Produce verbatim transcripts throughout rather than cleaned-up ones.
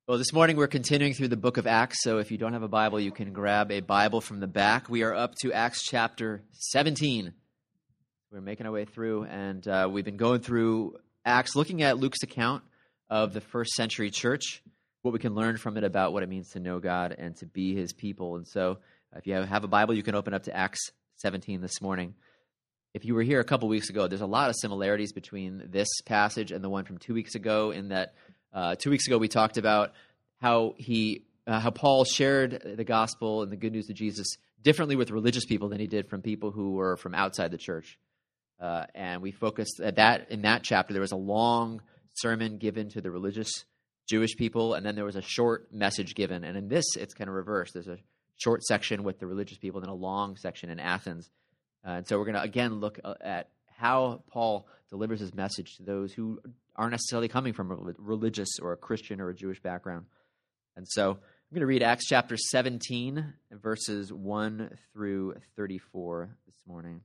Well, this morning we're continuing through the book of Acts, so if you don't have a Bible, you can grab a Bible from the back. We are up to Acts chapter seventeen. We're making our way through, and uh, we've been going through Acts, looking at Luke's account of the first century church, what we can learn from it about what it means to know God and to be his people. And so if you have a Bible, you can open up to Acts seventeen this morning. If you were here a couple weeks ago, there's a lot of similarities between this passage and the one from two weeks ago in that Uh, two weeks ago, we talked about how he, uh, how Paul shared the gospel and the good news of Jesus differently with religious people than he did from people who were from outside the church. Uh, and we focused at that in that chapter. There was a long sermon given to the religious Jewish people, and then there was a short message given. And in this, it's kind of reversed. There's a short section with the religious people, and then a long section in Athens. Uh, and so we're going to again look at how Paul delivers his message to those who aren't necessarily coming from a religious or a Christian or a Jewish background. And so I'm going to read Acts chapter seventeen, verses one through thirty-four this morning.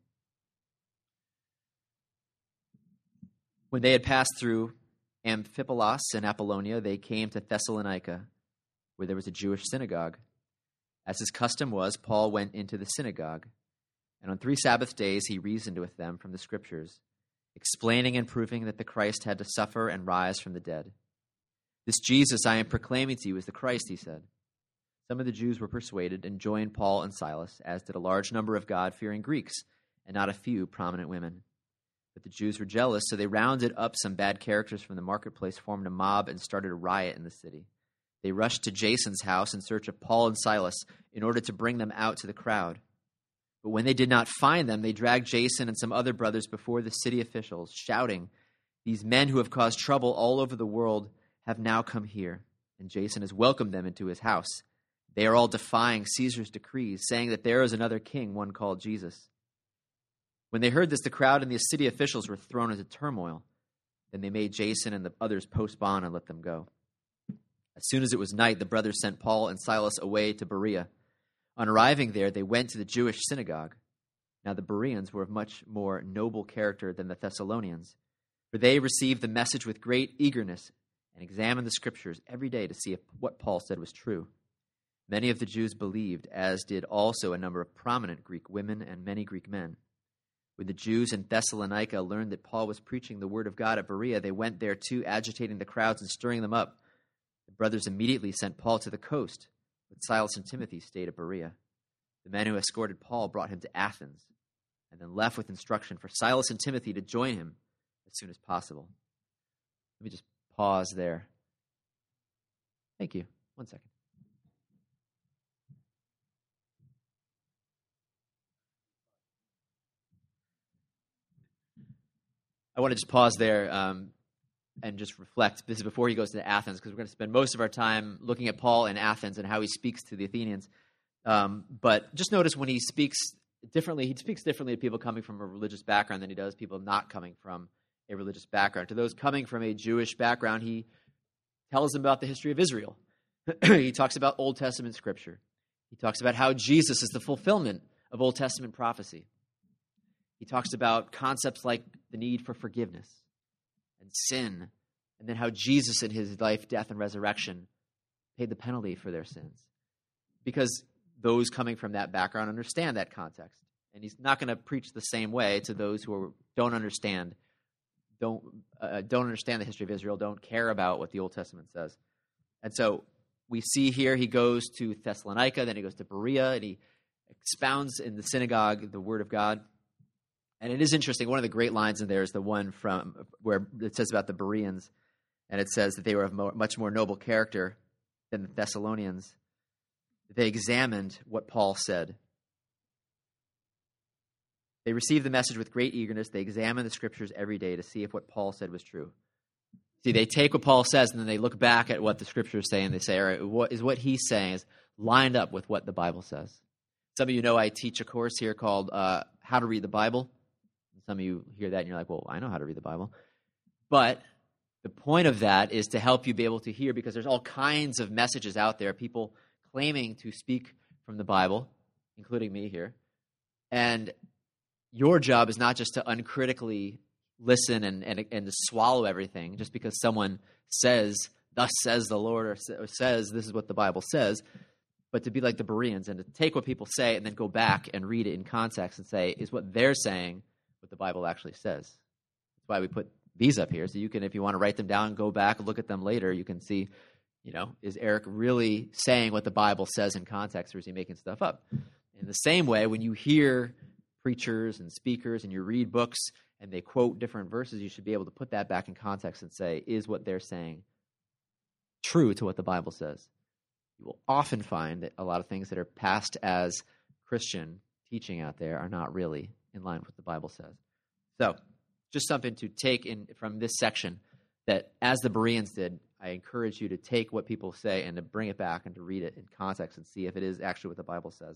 When they had passed through Amphipolis and Apollonia, they came to Thessalonica, where there was a Jewish synagogue. As his custom was, Paul went into the synagogue, and on three Sabbath days he reasoned with them from the Scriptures, explaining and proving that the Christ had to suffer and rise from the dead. This Jesus I am proclaiming to you is the Christ, he said. Some of the Jews were persuaded and joined Paul and Silas, as did a large number of God-fearing Greeks, and not a few prominent women. But the Jews were jealous, so they rounded up some bad characters from the marketplace, formed a mob, and started a riot in the city. They rushed to Jason's house in search of Paul and Silas in order to bring them out to the crowd. But when they did not find them, they dragged Jason and some other brothers before the city officials, shouting, "These men who have caused trouble all over the world have now come here, and Jason has welcomed them into his house. They are all defying Caesar's decrees, saying that there is another king, one called Jesus." When they heard this, the crowd and the city officials were thrown into turmoil. Then they made Jason and the others post bond and let them go. As soon as it was night, the brothers sent Paul and Silas away to Berea. On arriving there, they went to the Jewish synagogue. Now the Bereans were of much more noble character than the Thessalonians, for they received the message with great eagerness and examined the Scriptures every day to see if what Paul said was true. Many of the Jews believed, as did also a number of prominent Greek women and many Greek men. When the Jews in Thessalonica learned that Paul was preaching the word of God at Berea, they went there too, agitating the crowds and stirring them up. The brothers immediately sent Paul to the coast, but Silas and Timothy stayed at Berea. The men who escorted Paul brought him to Athens, and then left with instruction for Silas and Timothy to join him as soon as possible. Let me just pause there. Thank you. One second. I want to just pause there um, and just reflect. This is before he goes to Athens, because we're going to spend most of our time looking at Paul in Athens and how he speaks to the Athenians. Um, but just notice when he speaks differently, he speaks differently to people coming from a religious background than he does people not coming from a religious background. To those coming from a Jewish background, he tells them about the history of Israel. He talks about Old Testament scripture. He talks about how Jesus is the fulfillment of Old Testament prophecy. He talks about concepts like the need for forgiveness and sin, and then how Jesus in his life, death, and resurrection paid the penalty for their sins. Because those coming from that background understand that context. And he's not going to preach the same way to those who are, don't understand, don't uh, don't understand the history of Israel, don't care about what the Old Testament says. And so we see here he goes to Thessalonica, then he goes to Berea, and he expounds in the synagogue the word of God. And it is interesting. One of the great lines in there is the one from where it says about the Bereans, and it says that they were of more, much more noble character than the Thessalonians. They examined what Paul said. They received the message with great eagerness. They examined the Scriptures every day to see if what Paul said was true. See, they take what Paul says, and then they look back at what the Scriptures say, and they say, all right, what is what he's saying is lined up with what the Bible says. Some of you know I teach a course here called uh, How to Read the Bible. Some of you hear that and you're like, well, I know how to read the Bible. But the point of that is to help you be able to hear, because there's all kinds of messages out there, people claiming to speak from the Bible, including me here. And your job is not just to uncritically listen and, and, and to swallow everything just because someone says thus says the Lord, or says this is what the Bible says, but to be like the Bereans and to take what people say and then go back and read it in context and say, is what they're saying what the Bible actually says? That's why we put these up here, so you can, if you want to write them down, go back and look at them later, you can see, you know, is Eric really saying what the Bible says in context, or is he making stuff up? In the same way, when you hear preachers and speakers and you read books and they quote different verses, you should be able to put that back in context and say, is what they're saying true to what the Bible says? You will often find that a lot of things that are passed as Christian teaching out there are not really in line with what the Bible says. So, just something to take in from this section, that as the Bereans did, I encourage you to take what people say and to bring it back and to read it in context and see if it is actually what the Bible says.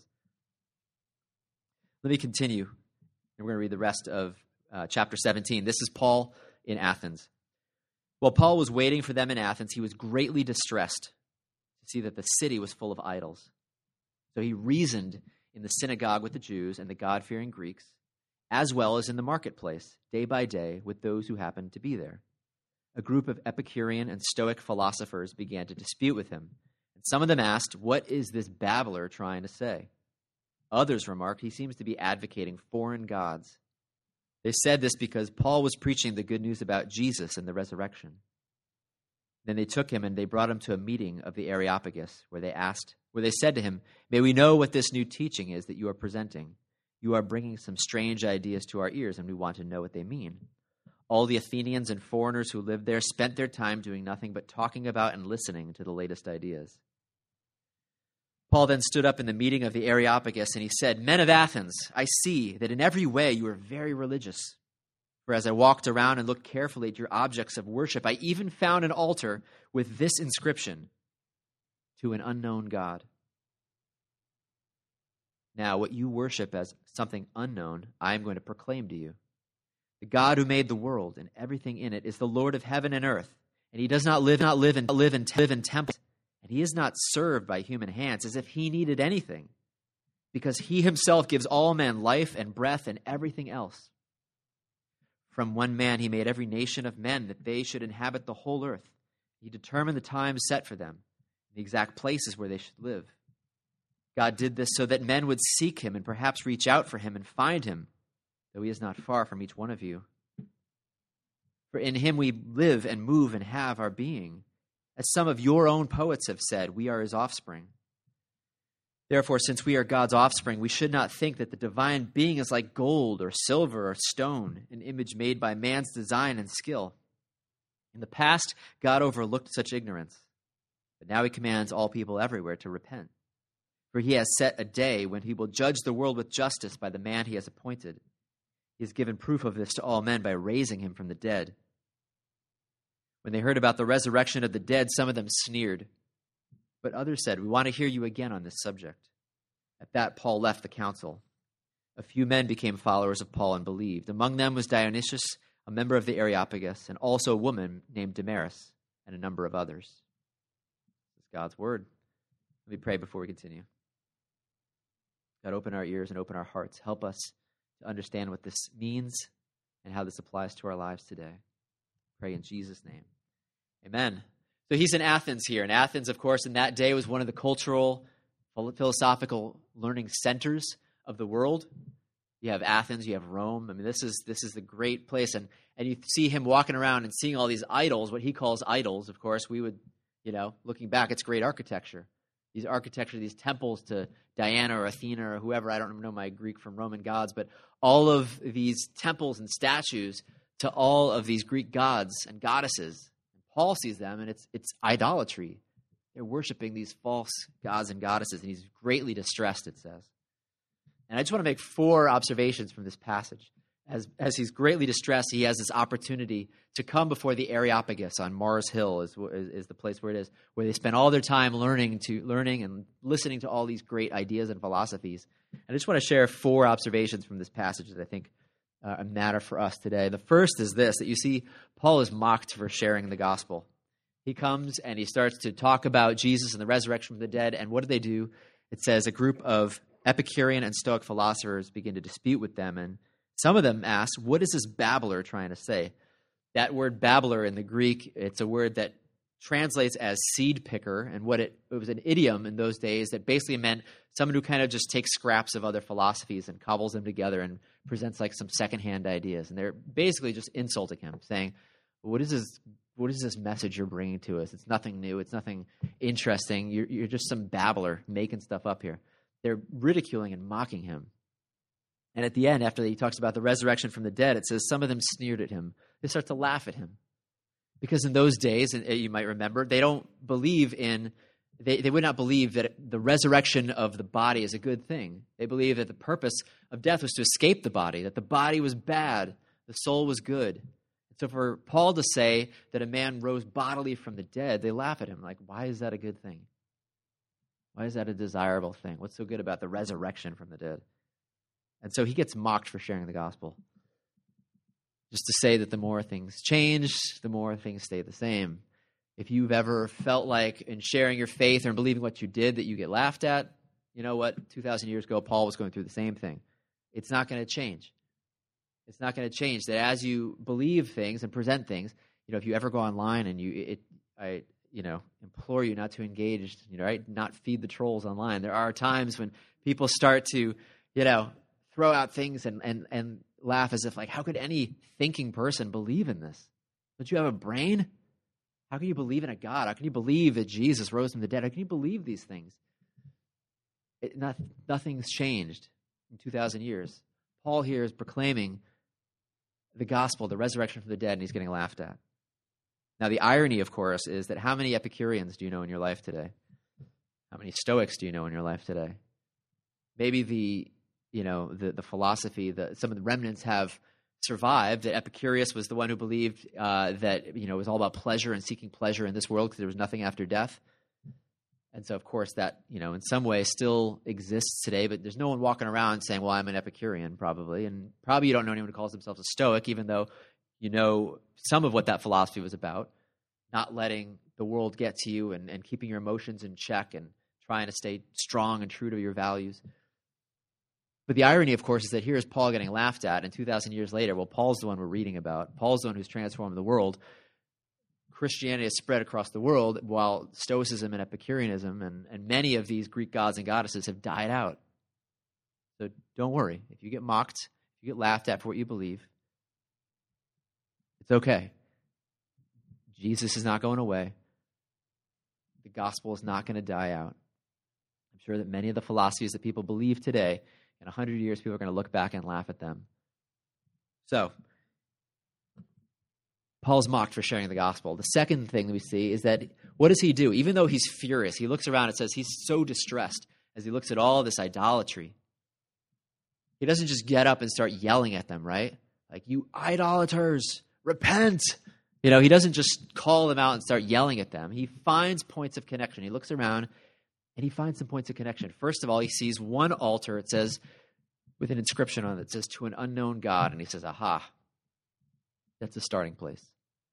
Let me continue, and we're going to read the rest of uh, chapter seventeen. This is Paul in Athens. While Paul was waiting for them in Athens, he was greatly distressed to see that the city was full of idols. So he reasoned in the synagogue with the Jews and the God-fearing Greeks, as well as in the marketplace, day by day, with those who happened to be there. A group of Epicurean and Stoic philosophers began to dispute with him, and some of them asked, "What is this babbler trying to say?" Others remarked, "He seems to be advocating foreign gods." They said this because Paul was preaching the good news about Jesus and the resurrection. Then they took him and they brought him to a meeting of the Areopagus, where they asked, where they said to him, "May we know what this new teaching is that you are presenting? You are bringing some strange ideas to our ears, and we want to know what they mean." All the Athenians and foreigners who lived there spent their time doing nothing but talking about and listening to the latest ideas. Paul then stood up in the meeting of the Areopagus, and he said, "Men of Athens, I see that in every way you are very religious. For as I walked around and looked carefully at your objects of worship, I even found an altar with this inscription, 'To an unknown God.' Now, what you worship as something unknown, I am going to proclaim to you. The God who made the world and everything in it is the Lord of heaven and earth, and he does not live, not live, in, live, in, live in temples, and he is not served by human hands as if he needed anything, because he himself gives all men life and breath and everything else. From one man he made every nation of men that they should inhabit the whole earth. He determined the times set for them, the exact places where they should live. God did this so that men would seek him and perhaps reach out for him and find him, though he is not far from each one of you. For in him we live and move and have our being. As some of your own poets have said, we are his offspring. Therefore, since we are God's offspring, we should not think that the divine being is like gold or silver or stone, an image made by man's design and skill. In the past, God overlooked such ignorance, but now he commands all people everywhere to repent. For he has set a day when he will judge the world with justice by the man he has appointed. He has given proof of this to all men by raising him from the dead." When they heard about the resurrection of the dead, some of them sneered. But others said, "We want to hear you again on this subject." At that, Paul left the council. A few men became followers of Paul and believed. Among them was Dionysius, a member of the Areopagus, and also a woman named Damaris, and a number of others. This is God's word. Let me pray before we continue. God, open our ears and open our hearts. Help us to understand what this means and how this applies to our lives today. Pray in Jesus' name. Amen. So he's in Athens here. And Athens, of course, in that day was one of the cultural, philosophical learning centers of the world. You have Athens, you have Rome. I mean, this is this is the great place. And, and you see him walking around and seeing all these idols, what he calls idols. Of course, we would, you know, looking back, it's great architecture. These architecture, these temples to Diana or Athena or whoever, I don't know my Greek from Roman gods, but all of these temples and statues to all of these Greek gods and goddesses. And Paul sees them, and it's it's idolatry. They're worshiping these false gods and goddesses, and he's greatly distressed, it says. And I just want to make four observations from this passage. As, as he's greatly distressed, he has this opportunity to come before the Areopagus on Mars Hill is, is, is the place where it is, where they spend all their time learning to learning and listening to all these great ideas and philosophies. And I just want to share four observations from this passage that I think uh, matter for us today. The first is this, that you see Paul is mocked for sharing the gospel. He comes and he starts to talk about Jesus and the resurrection from the dead, and what do they do? It says a group of Epicurean and Stoic philosophers begin to dispute with them, and some of them ask, "What is this babbler trying to say?" That word babbler in the Greek, it's a word that translates as seed picker, and what it, it was an idiom in those days that basically meant someone who kind of just takes scraps of other philosophies and cobbles them together and presents like some secondhand ideas. And they're basically just insulting him, saying, what is this, what is this message you're bringing to us? It's nothing new. It's nothing interesting. You're, you're just some babbler making stuff up here. They're ridiculing and mocking him. And at the end, after he talks about the resurrection from the dead, it says some of them sneered at him. They start to laugh at him. Because in those days, and you might remember, they don't believe in, they, they would not believe that the resurrection of the body is a good thing. They believe that the purpose of death was to escape the body, that the body was bad, the soul was good. So for Paul to say that a man rose bodily from the dead, they laugh at him. Like, why is that a good thing? Why is that a desirable thing? What's so good about the resurrection from the dead? And so he gets mocked for sharing the gospel. Just to say that the more things change, the more things stay the same. If you've ever felt like in sharing your faith or in believing what you did that you get laughed at, you know what? two thousand years ago, Paul was going through the same thing. It's not going to change. It's not going to change that as you believe things and present things, you know, if you ever go online and you, it, I, you know, implore you not to engage, you know, right? Not feed the trolls online. There are times when people start to, you know, throw out things and, and, and laugh as if like, how could any thinking person believe in this? Don't you have a brain? How can you believe in a God? How can you believe that Jesus rose from the dead? How can you believe these things? It, not, nothing's changed in two thousand years. Paul here is proclaiming the gospel, the resurrection from the dead, and he's getting laughed at. Now, the irony, of course, is that how many Epicureans do you know in your life today? How many Stoics do you know in your life today? Maybe the, you know, the, the philosophy that some of the remnants have survived, that Epicurus was the one who believed uh, that, you know, it was all about pleasure and seeking pleasure in this world because there was nothing after death. And so, of course, that, you know, in some way still exists today, but there's no one walking around saying, well, I'm an Epicurean, probably. And probably you don't know anyone who calls themselves a Stoic, even though you know some of what that philosophy was about, not letting the world get to you and, and keeping your emotions in check and trying to stay strong and true to your values. But the irony, of course, is that here is Paul getting laughed at, and two thousand years later, well, Paul's the one we're reading about. Paul's the one who's transformed the world. Christianity has spread across the world, while Stoicism and Epicureanism and, and many of these Greek gods and goddesses have died out. So don't worry. If you get mocked, if you get laughed at for what you believe, it's okay. Jesus is not going away. The gospel is not going to die out. I'm sure that many of the philosophies that people believe today, in a hundred years, people are going to look back and laugh at them. So, Paul's mocked for sharing the gospel. The second thing that we see is that, what does he do? Even though he's furious, he looks around and says he's so distressed as he looks at all this idolatry. He doesn't just get up and start yelling at them, right? Like, you idolaters, repent! You know, he doesn't just call them out and start yelling at them. He finds points of connection. He looks around and he finds some points of connection. First of all, he sees one altar, it says, with an inscription on it that says, to an unknown God. And he says, aha, that's a starting place.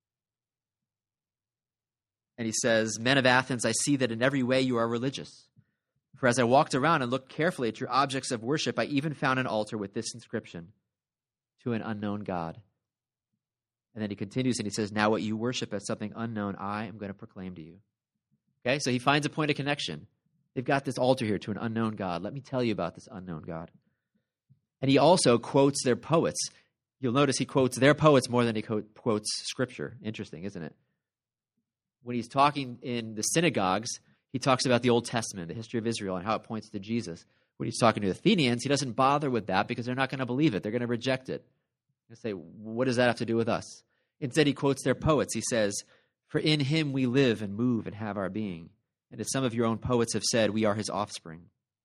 And he says, men of Athens, I see that in every way you are religious. For as I walked around and looked carefully at your objects of worship, I even found an altar with this inscription, to an unknown God. And then he continues and he says, now what you worship as something unknown, I am going to proclaim to you. Okay, so he finds a point of connection. They've got this altar here to an unknown God. Let me tell you about this unknown God. And he also quotes their poets. You'll notice he quotes their poets more than he quotes Scripture. Interesting, isn't it? When he's talking in the synagogues, he talks about the Old Testament, the history of Israel, and how it points to Jesus. When he's talking to the Athenians, he doesn't bother with that because they're not going to believe it. They're going to reject it. They say, what does that have to do with us? Instead, he quotes their poets. He says, for in him we live and move and have our being. And as some of your own poets have said, we are his offspring.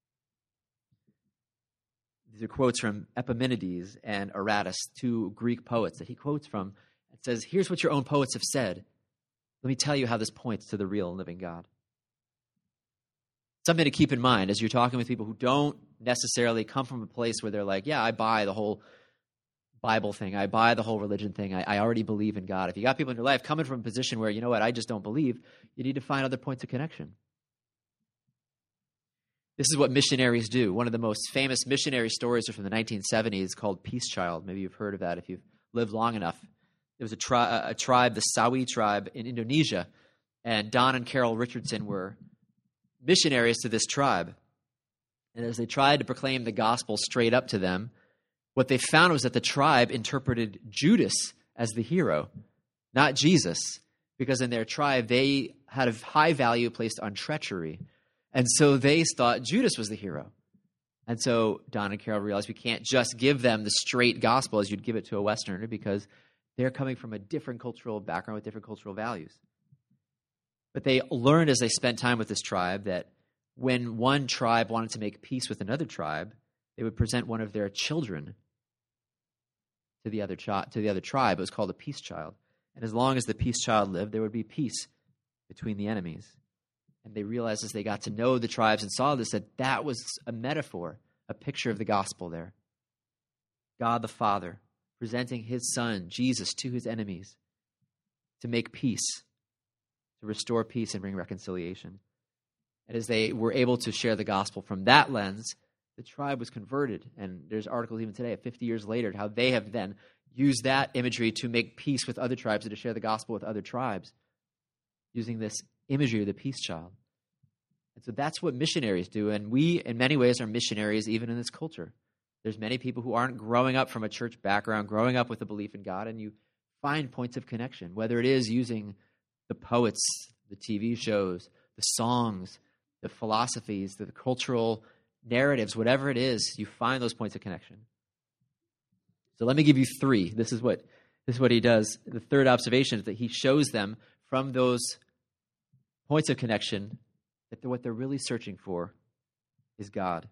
These are quotes from Epimenides and Aratus, two Greek poets that he quotes from. It says, here's what your own poets have said. Let me tell you how this points to the real and living God. Something to keep in mind as you're talking with people who don't necessarily come from a place where they're like, yeah, I buy the whole Bible thing. I buy the whole religion thing. I, I already believe in God. If you got people in your life coming from a position where, you know what, I just don't believe, you need to find other points of connection. This is what missionaries do. One of the most famous missionary stories are from the nineteen seventies called Peace Child. Maybe you've heard of that if you've lived long enough. There was a, tri- a tribe, the Sawi tribe in Indonesia, And Don and Carol Richardson were missionaries to this tribe. And as they tried to proclaim the gospel straight up to them, what they found was that the tribe interpreted Judas as the hero, not Jesus, because in their tribe they had a high value placed on treachery. And so they thought Judas was the hero. And so Don and Carol realized we can't just give them the straight gospel as you'd give it to a Westerner, because they're coming from a different cultural background with different cultural values. But they learned as they spent time with this tribe that when one tribe wanted to make peace with another tribe, they would present one of their children to the other chi- to the other tribe. It was called a peace child. And as long as the peace child lived, there would be peace between the enemies. And they realized as they got to know the tribes and saw this, that that was a metaphor, a picture of the gospel there. God the Father presenting his Son, Jesus, to his enemies to make peace, to restore peace and bring reconciliation. And as they were able to share the gospel from that lens, the tribe was converted. And there's articles even today, fifty years later, how they have then used that imagery to make peace with other tribes and to share the gospel with other tribes, using this imagery of the peace child. And so that's what missionaries do. And we, in many ways, are missionaries even in this culture. There's many people who aren't growing up from a church background, growing up with a belief in God, and you find points of connection, whether it is using the poets, the T V shows, the songs, the philosophies, the cultural narratives, whatever it is, you find those points of connection. So let me give you three. This is what this is what he does. The third observation is that he shows them from those points of connection that they're, what they're really searching for is God.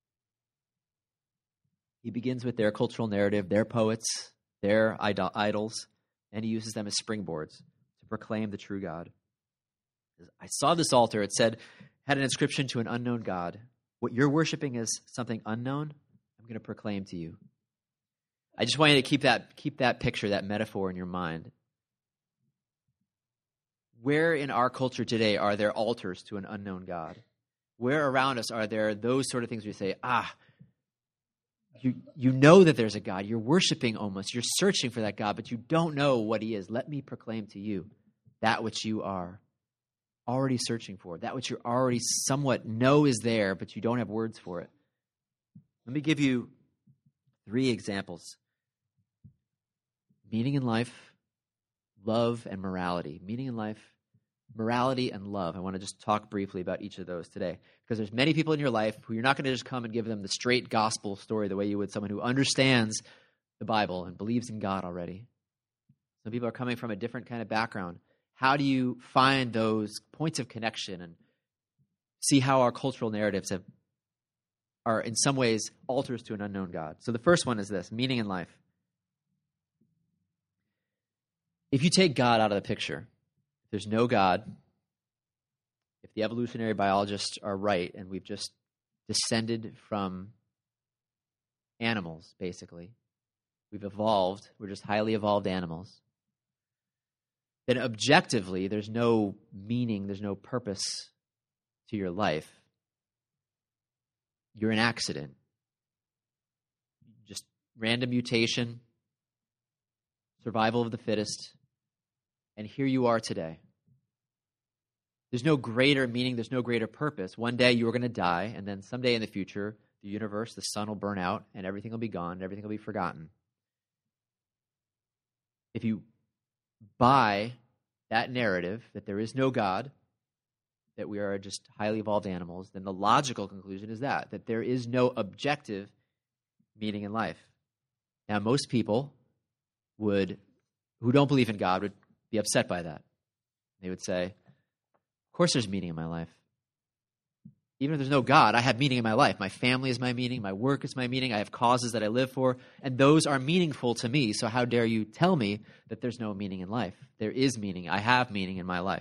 He begins with their cultural narrative, their poets, their idol- idols, and he uses them as springboards to proclaim the true God. I saw this altar. It said, had an inscription to an unknown God. What you're worshiping is something unknown. I'm going to proclaim to you. I just want you to keep that keep that picture, that metaphor in your mind. Where in our culture today are there altars to an unknown God? Where around us are there those sort of things where you say, ah, you you know that there's a God. You're worshiping almost. You're searching for that God, but you don't know what he is. Let me proclaim to you that which you are already searching for, that which you already somewhat know is there, but you don't have words for it. Let me give you three examples. Meaning in life, love, and morality. Meaning in life, morality, and love. I want to just talk briefly about each of those today, because there's many people in your life who you're not going to just come and give them the straight gospel story the way you would someone who understands the Bible and believes in God already. Some people are coming from a different kind of background. How do you find those points of connection and see how our cultural narratives have, are in some ways altars to an unknown God? So the first one is this, meaning in life. If you take God out of the picture, if there's no God, if the evolutionary biologists are right and we've just descended from animals, basically, we've evolved, we're just highly evolved animals, then objectively there's no meaning, there's no purpose to your life. You're an accident. Just random mutation, survival of the fittest, and here you are today. There's no greater meaning, there's no greater purpose. One day you are going to die, and then someday in the future, the universe, the sun will burn out, and everything will be gone, and everything will be forgotten. If you buy that narrative that there is no God, that we are just highly evolved animals, then the logical conclusion is that, that there is no objective meaning in life. Now, most people would, who don't believe in God, would be upset by that. They would say, of course there's meaning in my life. Even if there's no God, I have meaning in my life. My family is my meaning. My work is my meaning. I have causes that I live for, and those are meaningful to me. So how dare you tell me that there's no meaning in life? There is meaning. I have meaning in my life.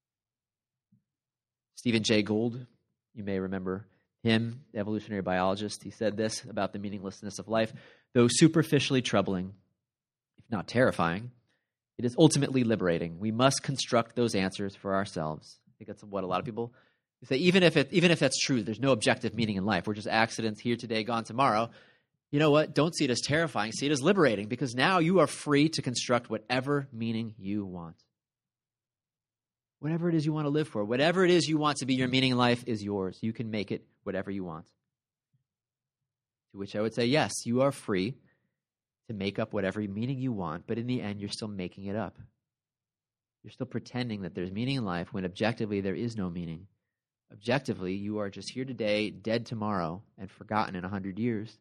Stephen Jay Gould, you may remember him, the evolutionary biologist. He said this about the meaninglessness of life. Though superficially troubling, if not terrifying, it is ultimately liberating. We must construct those answers for ourselves. I think that's what a lot of people say. Even if it, even if that's true, there's no objective meaning in life. We're just accidents here today, gone tomorrow. You know what? Don't see it as terrifying. See it as liberating, because now you are free to construct whatever meaning you want. Whatever it is you want to live for, whatever it is you want to be your meaning in life is yours. You can make it whatever you want. To which I would say, yes, you are free to make up whatever meaning you want, but in the end, you're still making it up. You're still pretending that there's meaning in life when objectively there is no meaning. Objectively, you are just here today, dead tomorrow, and forgotten in a hundred years.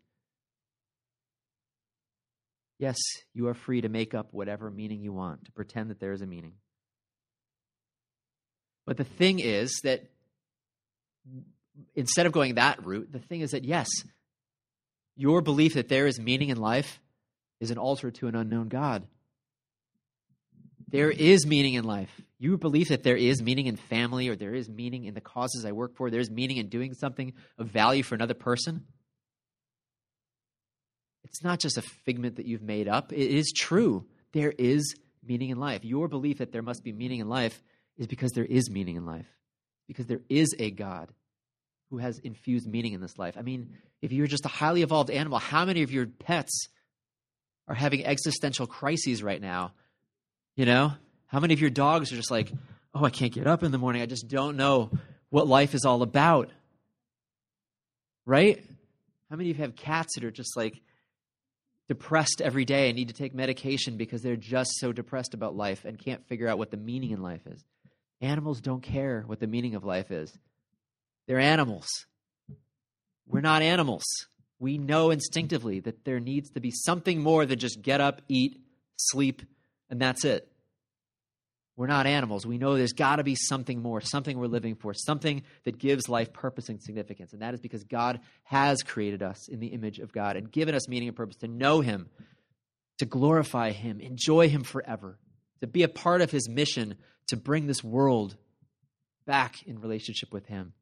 Yes, you are free to make up whatever meaning you want, to pretend that there is a meaning. But the thing is that instead of going that route, the thing is that, yes, your belief that there is meaning in life is an altar to an unknown God. There is meaning in life. You believe that there is meaning in family, or there is meaning in the causes I work for, there's meaning in doing something of value for another person. It's not just a figment that you've made up. It is true. There is meaning in life. Your belief that there must be meaning in life is because there is meaning in life, because there is a God who has infused meaning in this life. I mean, if you're just a highly evolved animal, how many of your pets are having existential crises right now? You know, how many of your dogs are just like, oh, I can't get up in the morning. I just don't know what life is all about. Right? How many of you have cats that are just like depressed every day and need to take medication because they're just so depressed about life and can't figure out what the meaning in life is? Animals don't care what the meaning of life is. They're animals. We're not animals. We know instinctively that there needs to be something more than just get up, eat, sleep, and that's it. We're not animals. We know there's got to be something more, something we're living for, something that gives life purpose and significance. And that is because God has created us in the image of God and given us meaning and purpose to know Him, to glorify Him, enjoy Him forever, to be a part of His mission to bring this world back in relationship with Him.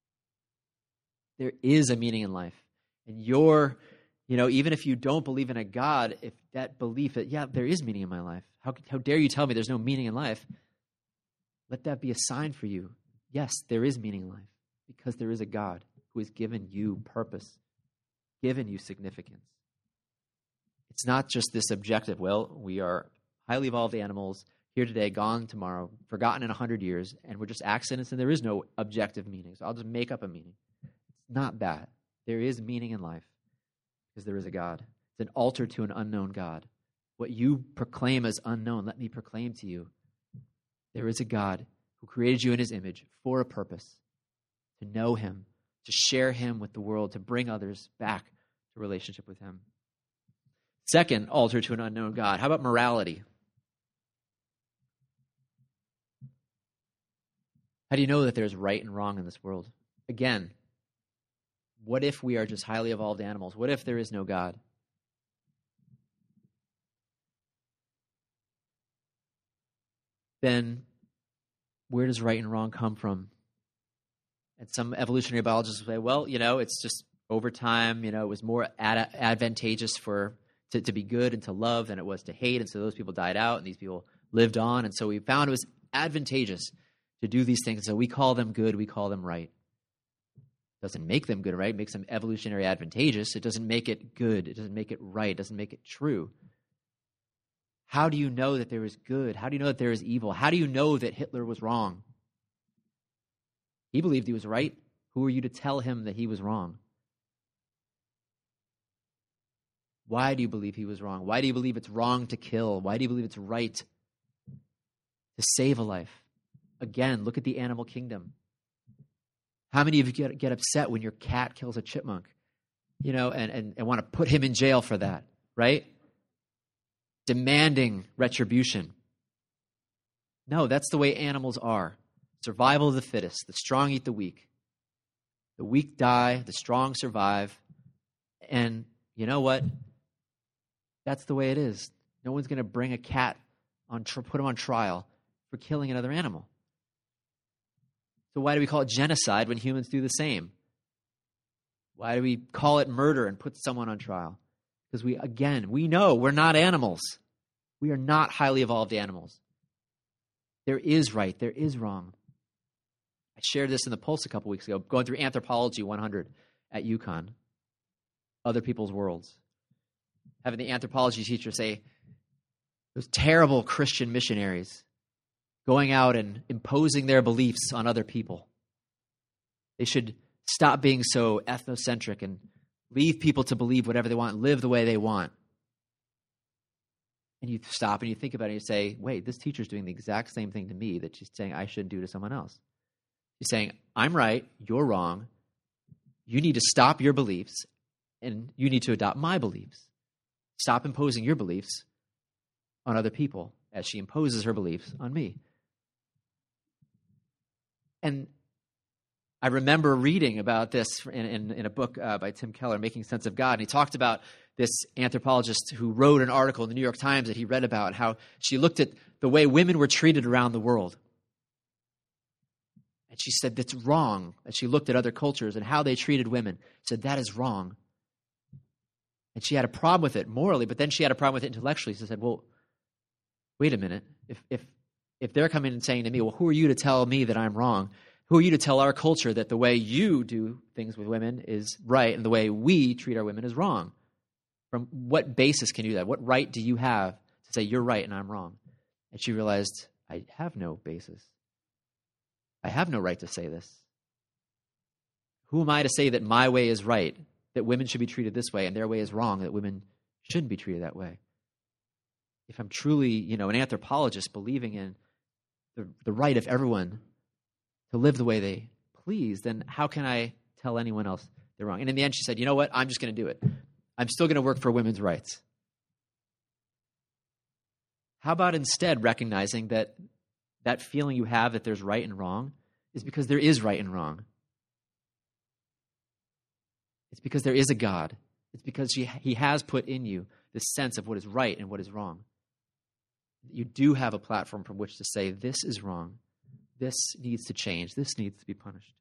There is a meaning in life. And you're, you know, even if you don't believe in a God, if that belief that, yeah, there is meaning in my life, how, how dare you tell me there's no meaning in life? Let that be a sign for you. Yes, there is meaning in life because there is a God who has given you purpose, given you significance. It's not just this objective, well, we are highly evolved animals, here today, gone tomorrow, forgotten in a hundred years, and we're just accidents and there is no objective meaning. So I'll just make up a meaning. It's not that. There is meaning in life because there is a God. It's an altar to an unknown God. What you proclaim as unknown, let me proclaim to you. There is a God who created you in His image for a purpose, to know Him, to share Him with the world, to bring others back to relationship with Him. Second altar to an unknown God. How about morality? How do you know that there's right and wrong in this world? Again, what if we are just highly evolved animals? What if there is no God? Then where does right and wrong come from? And some evolutionary biologists will say, well, you know, it's just over time, you know, it was more ad- advantageous for to, to be good and to love than it was to hate. And so those people died out and these people lived on. And so we found it was advantageous to do these things. So we call them good, we call them right. Doesn't make them good, right? It makes them evolutionary advantageous. It doesn't make it good. It doesn't make it right. It doesn't make it true. How do you know that there is good? How do you know that there is evil? How do you know that Hitler was wrong? He believed he was right. Who are you to tell him that he was wrong? Why do you believe he was wrong? Why do you believe it's wrong to kill? Why do you believe it's right to save a life? Again, look at the animal kingdom. How many of you get, get upset when your cat kills a chipmunk, you know, and, and, and want to put him in jail for that, right? Demanding retribution. No, that's the way animals are. Survival of the fittest. The strong eat the weak. The weak die, the strong survive. And you know what? That's the way it is. No one's going to bring a cat on, put him on trial for killing another animal. So why do we call it genocide when humans do the same? Why do we call it murder and put someone on trial? Because we, again, we know we're not animals. We are not highly evolved animals. There is right. There is wrong. I shared this in the Pulse a couple weeks ago, going through Anthropology one hundred at UConn, Other People's Worlds. Having the anthropology teacher say, those terrible Christian missionaries going out and imposing their beliefs on other people. They should stop being so ethnocentric and leave people to believe whatever they want, live the way they want. And you stop and you think about it and you say, wait, this teacher's doing the exact same thing to me that she's saying I shouldn't do to someone else. She's saying, I'm right, you're wrong. You need to stop your beliefs and you need to adopt my beliefs. Stop imposing your beliefs on other people as she imposes her beliefs on me. And I remember reading about this in, in, in a book uh, by Tim Keller, Making Sense of God, and he talked about this anthropologist who wrote an article in the New York Times that he read about how she looked at the way women were treated around the world. And she said, that's wrong. And she looked at other cultures and how they treated women. Said, that is wrong. And she had a problem with it morally, but then she had a problem with it intellectually. She said, well, wait a minute. If if if they're coming and saying to me, well, who are you to tell me that I'm wrong? Who are you to tell our culture that the way you do things with women is right and the way we treat our women is wrong? From what basis can you do that? What right do you have to say you're right and I'm wrong? And she realized, I have no basis. I have no right to say this. Who am I to say that my way is right, that women should be treated this way and their way is wrong, that women shouldn't be treated that way? If I'm truly, you know, an anthropologist believing in the, the right of everyone to live the way they please, then how can I tell anyone else they're wrong? And in the end, she said, you know what? I'm just going to do it. I'm still going to work for women's rights. How about instead recognizing that that feeling you have that there's right and wrong is because there is right and wrong? It's because there is a God. It's because he, he has put in you this sense of what is right and what is wrong. You do have a platform from which to say, this is wrong. This needs to change. This needs to be punished.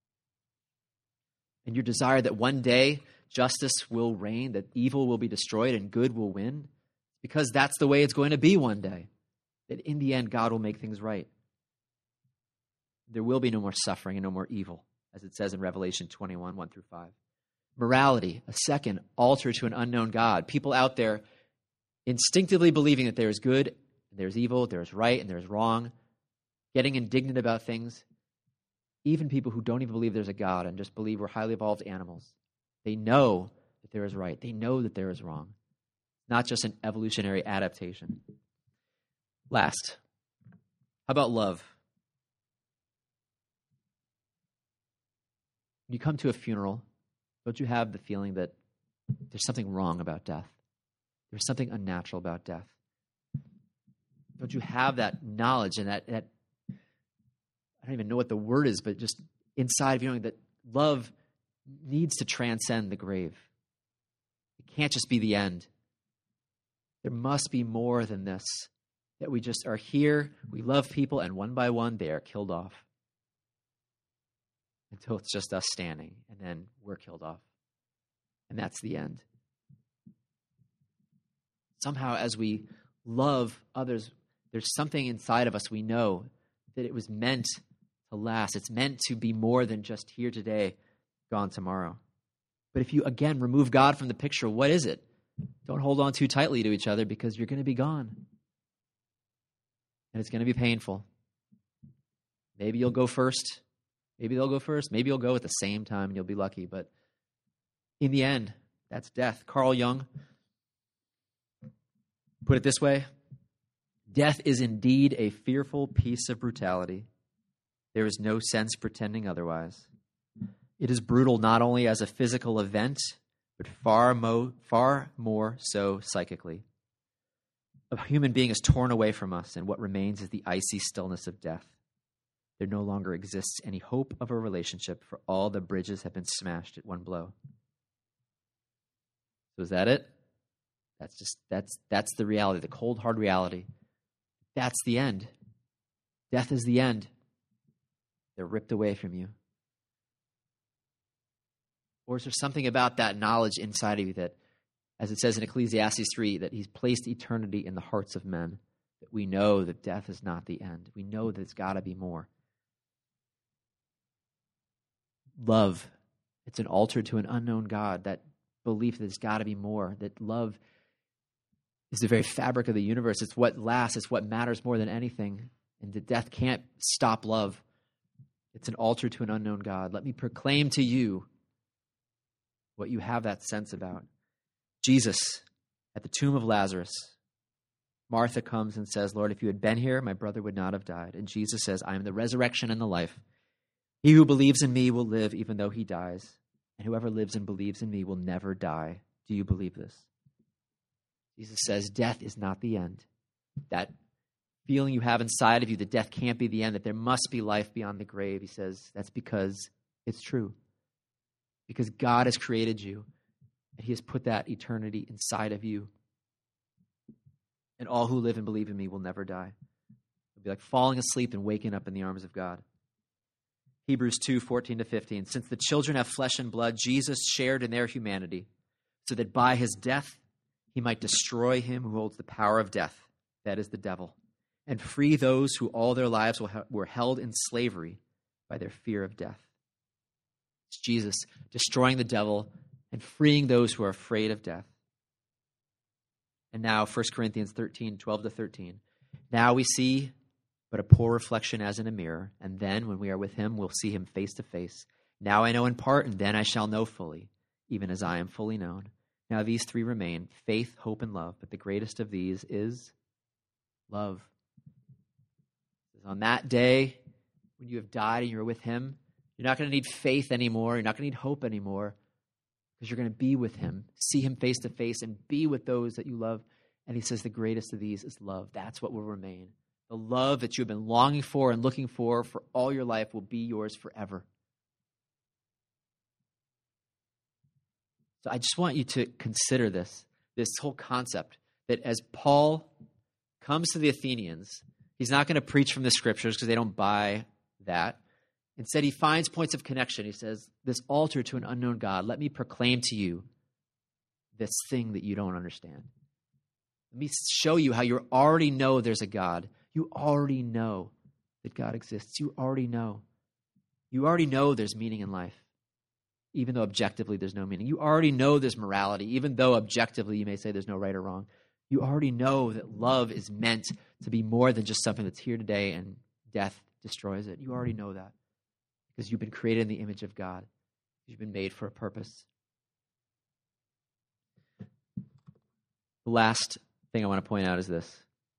And your desire that one day justice will reign, that evil will be destroyed and good will win, because that's the way it's going to be one day. That in the end, God will make things right. There will be no more suffering and no more evil, as it says in Revelation twenty-one, one through five. Morality, a second altar to an unknown God. People out there instinctively believing that there is good, and there's evil, there's right, and there's wrong, getting indignant about things. Even people who don't even believe there's a God and just believe we're highly evolved animals. They know that there is right. They know that there is wrong. Not just an evolutionary adaptation. Last, how about love? When you come to a funeral, don't you have the feeling that there's something wrong about death? There's something unnatural about death. Don't you have that knowledge and that, that I don't even know what the word is, but just inside of you knowing that love needs to transcend the grave. It can't just be the end. There must be more than this. That we just are here, we love people, and one by one they are killed off. Until it's just us standing, and then we're killed off. And that's the end. Somehow, as we love others, there's something inside of us we know that it was meant to last. It's meant to be more than just here today, gone tomorrow. But if you, again, remove God from the picture, what is it? Don't hold on too tightly to each other because you're going to be gone. And it's going to be painful. Maybe you'll go first. Maybe they'll go first. Maybe you'll go at the same time and you'll be lucky. But in the end, that's death. Carl Jung put it this way: death is indeed a fearful piece of brutality. There is no sense pretending otherwise. It is brutal not only as a physical event, but far, mo- far more so psychically. A human being is torn away from us, and what remains is the icy stillness of death. There no longer exists any hope of a relationship, for all the bridges have been smashed at one blow. So is that it? That's just that's that's the reality, the cold, hard reality. That's the end. Death is the end. They're ripped away from you. Or is there something about that knowledge inside of you that, as it says in Ecclesiastes three, that he's placed eternity in the hearts of men, that we know that death is not the end. We know that it's got to be more. Love, it's an altar to an unknown God, that belief that there's got to be more, that love is the very fabric of the universe. It's what lasts. It's what matters more than anything. And that death can't stop love. It's an altar to an unknown God. Let me proclaim to you what you have that sense about. Jesus, at the tomb of Lazarus, Martha comes and says, Lord, if you had been here, my brother would not have died. And Jesus says, I am the resurrection and the life. He who believes in me will live even though he dies. And whoever lives and believes in me will never die. Do you believe this? Jesus says, death is not the end. That feeling you have inside of you that death can't be the end, that there must be life beyond the grave, he says, that's because it's true. Because God has created you, and he has put that eternity inside of you. And all who live and believe in me will never die. It'll be like falling asleep and waking up in the arms of God. Hebrews two, fourteen to fifteen. Since the children have flesh and blood, Jesus shared in their humanity, so that by his death he might destroy him who holds the power of death, that is the devil, and free those who all their lives were held in slavery by their fear of death. It's Jesus destroying the devil and freeing those who are afraid of death. And now, First Corinthians thirteen, twelve to thirteen. Now we see but a poor reflection as in a mirror, and then when we are with him, we'll see him face to face. Now I know in part, and then I shall know fully, even as I am fully known. Now these three remain, faith, hope, and love, but the greatest of these is love. On that day, when you have died and you're with him, you're not going to need faith anymore. You're not going to need hope anymore, because you're going to be with him, see him face to face, and be with those that you love. And he says the greatest of these is love. That's what will remain. The love that you've been longing for and looking for for all your life will be yours forever. So I just want you to consider this, this whole concept, that as Paul comes to the Athenians, he's not going to preach from the scriptures because they don't buy that. Instead, he finds points of connection. He says, this altar to an unknown God, let me proclaim to you this thing that you don't understand. Let me show you how you already know there's a God. You already know that God exists. You already know. You already know there's meaning in life, even though objectively there's no meaning. You already know there's morality, even though objectively you may say there's no right or wrong. You already know that love is meant to be more than just something that's here today and death destroys it. You already know that because you've been created in the image of God. You've been made for a purpose. The last thing I want to point out is this.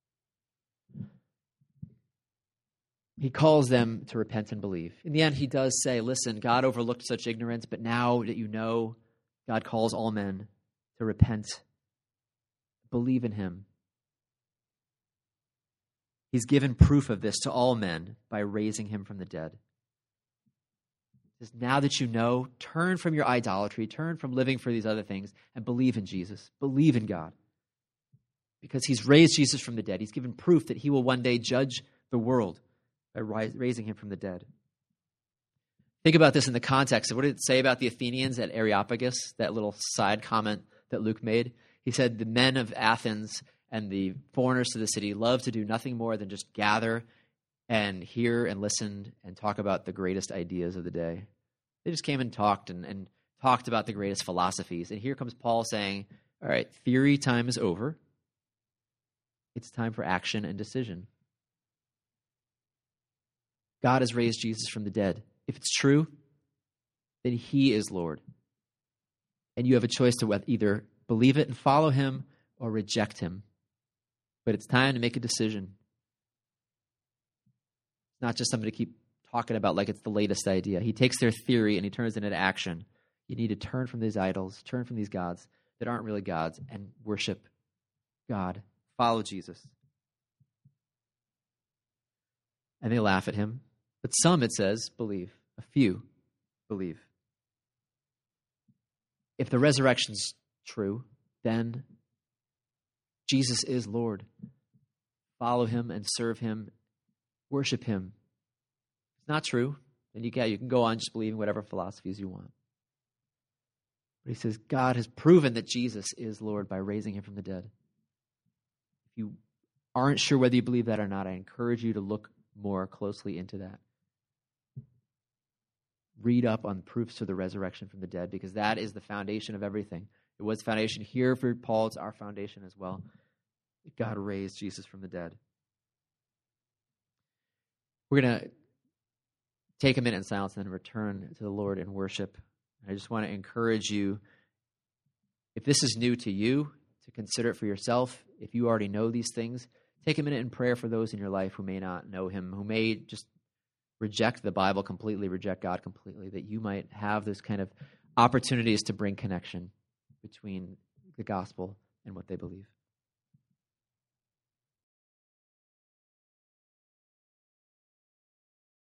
He calls them to repent and believe. In the end, he does say, listen, God overlooked such ignorance, but now that you know, God calls all men to repent. Believe in him. He's given proof of this to all men by raising him from the dead. He says, now that you know, turn from your idolatry, turn from living for these other things, and believe in Jesus. Believe in God. Because he's raised Jesus from the dead. He's given proof that he will one day judge the world by raising him from the dead. Think about this in the context of what did it say about the Athenians at Areopagus, that little side comment that Luke made. He said the men of Athens and the foreigners to the city loved to do nothing more than just gather and hear and listen and talk about the greatest ideas of the day. They just came and talked and, and talked about the greatest philosophies. And here comes Paul saying, all right, theory time is over. It's time for action and decision. God has raised Jesus from the dead. If it's true, then he is Lord. And you have a choice to either believe it and follow him or reject him. But it's time to make a decision. It's not just something to keep talking about like it's the latest idea. He takes their theory and he turns it into action. You need to turn from these idols, turn from these gods that aren't really gods, and worship God. Follow Jesus. And they laugh at him. But some, it says, believe. A few believe. If the resurrection's true, then Jesus is Lord. Follow him and serve him. Worship him. If it's not true, then you can, you can go on just believing whatever philosophies you want. But he says God has proven that Jesus is Lord by raising him from the dead. If you aren't sure whether you believe that or not, I encourage you to look more closely into that. Read up on proofs of the resurrection from the dead, because that is the foundation of everything. It was foundation here for Paul. It's our foundation as well. God raised Jesus from the dead. We're going to take a minute in silence and then return to the Lord in worship. I just want to encourage you, if this is new to you, to consider it for yourself. If you already know these things, take a minute in prayer for those in your life who may not know him, who may just reject the Bible completely, reject God completely, that you might have those kind of opportunities to bring connection between the gospel and what they believe.